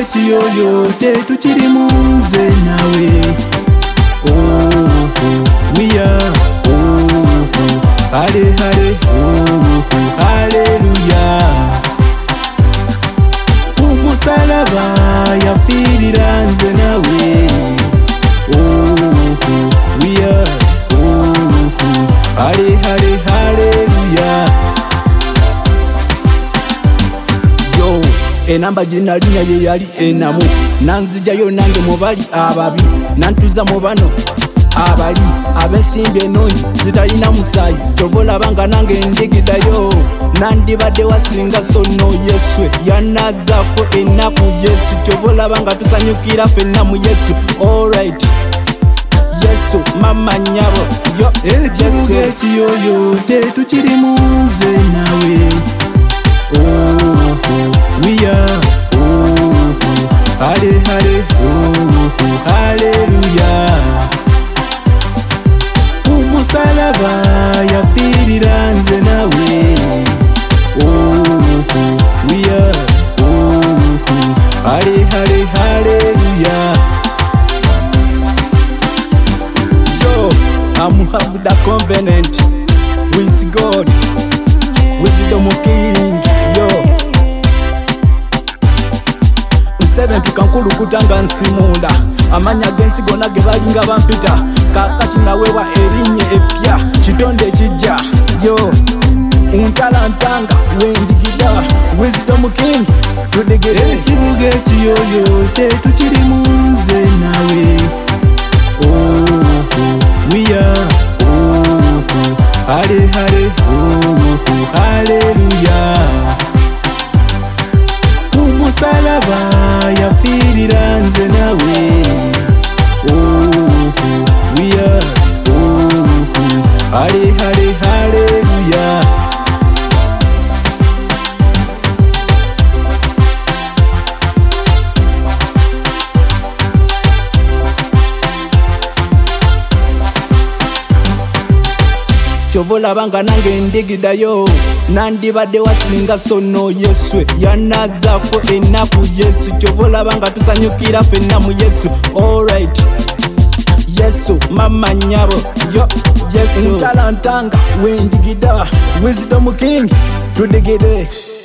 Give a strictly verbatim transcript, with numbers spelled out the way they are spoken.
ekiyoyo tetukiri munze nawe. Oh, oh, we are, oh, oh, hale hale, oh, oh, hallelujah. Umusalaba yafirira nze nawe. Oh, oh, we are, oh, oh, hale hale, hallelujah. Yo, enamba ginalinya ye yali enamu, nanzijayo nange mubali ababi, nantuza mu bano abali abensimbi ennungi zitalina musaayi. Kyova olabanga nange ndigidayo, nandibadde wasinga sonno Yesu yanazaako ennaku Yesu. Kyova olabanga tusanyukira ffenna mu Yesu. Alright, Yesu mama nyabo yo ekibuga ekiyoyo tetukiri munze nawe. Oh, oh, we are, oh, oh, hale hale, oh, oh, hallelujah. Umusalaba yafirira nze nawe. Oh, oh, we are, oh, oh, hale hale, hallelujah. Yo, I'm have the covenant with God, wisdom king. Yo, nsebe tukankulukuta nga nsimula, amanya gensi gonna ge balinga bampita. Kakati nawewa erinye epya, kitonde kijja. Yo, untalantanga wendigida, wisdom king tudigere. Ekibuga ekiyoyo tetukiri munze nawe. Oh, oh, we are, oh, oh, hale hale, oh, oh, hallelujah. Umusalaba yafirira nze nawe. Oh, oh, we are, oh, oh, hale hale, hallelujah. Kyova olabanga nange ndigidayo, nandibadde wasinga sonno Yesu yanazaako ennaku Yesu. Kyova olabanga tusanyukira ffenna mu Yesu. Alright, Yesu mama nyabo yo Yesu ntalantanga wendigida, wisdom king tudigide.